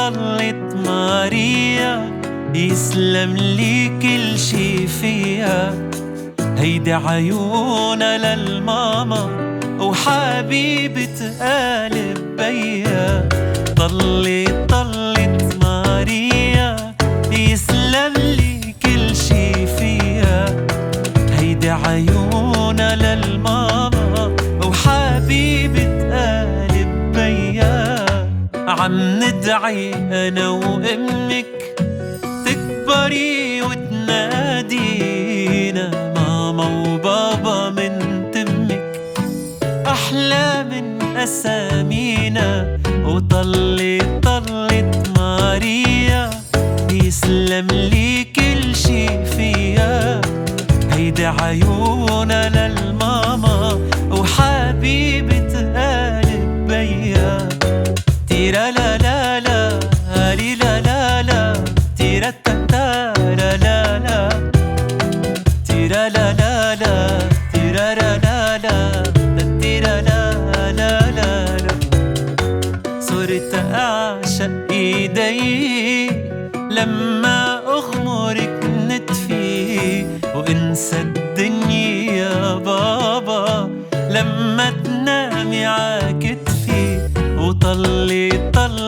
طلت ماريا يسلم لي كل شي فيها. هيدي عيونا للماما وحبيبة قلب بيا. طلت ماريا يسلم لي كل شي فيها. هيدي عيونا للماما وحبيبة قلب بيا. عم ندعي أنا وأمك تكبري وتنادينا ماما وبابا من تمك أحلى من أسامينا. طلت ماريا يسلم لي كل شي فيها. هيدي عيونا للماما وحبيبة قلب بيا. تيرا لا لا لا لي لا لا لا تيرا تا لا لا لا تيرا لا لا لا تيرا لا لا لا تيرا لا لا لا لا. صرت أعشق إيدي لما أغمرك نتفي وانسى الدنيا يا بابا لما تنامي عكتفي. طلت